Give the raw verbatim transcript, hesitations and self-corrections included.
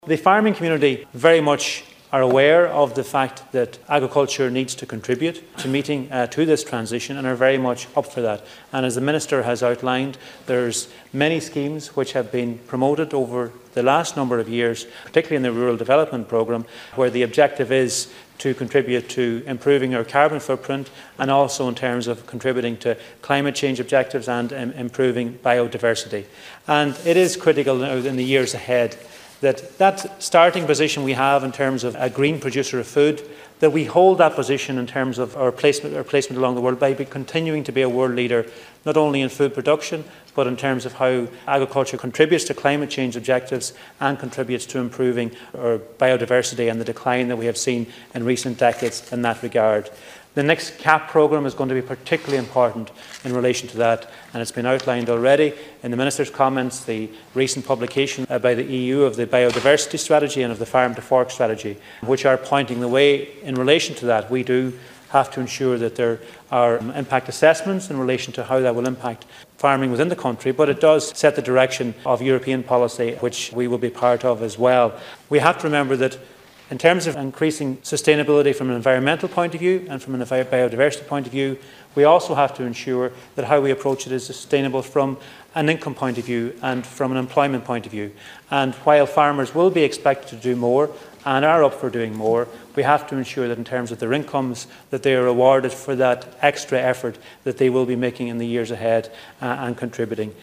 The farming community very much are aware of the fact that agriculture needs to contribute to meeting uh, to this transition and are very much up for that. And as the Minister has outlined, there's many schemes which have been promoted over the last number of years, particularly in the Rural Development Programme, where the objective is to contribute to improving our carbon footprint and also in terms of contributing to climate change objectives and um, improving biodiversity. And it is critical now in the years ahead that that starting position we have in terms of a green producer of food, that we hold that position in terms of our placement, our placement along the world by continuing to be a world leader, not only in food production, but in terms of how agriculture contributes to climate change objectives and contributes to improving our biodiversity and the decline that we have seen in recent decades in that regard. The next C A P programme is going to be particularly important in relation to that, and it's been outlined already in the Minister's comments, the recent publication by the E U of the biodiversity strategy and of the farm to fork strategy, which are pointing the way in relation to that. We do have to ensure that there are impact assessments in relation to how that will impact farming within the country, but it does set the direction of European policy, which we will be part of as well. We have to remember that in terms of increasing sustainability from an environmental point of view and from a biodiversity point of view, we also have to ensure that how we approach it is sustainable from an income point of view and from an employment point of view. And while farmers will be expected to do more and are up for doing more, we have to ensure that in terms of their incomes, that they are rewarded for that extra effort that they will be making in the years ahead uh, and contributing.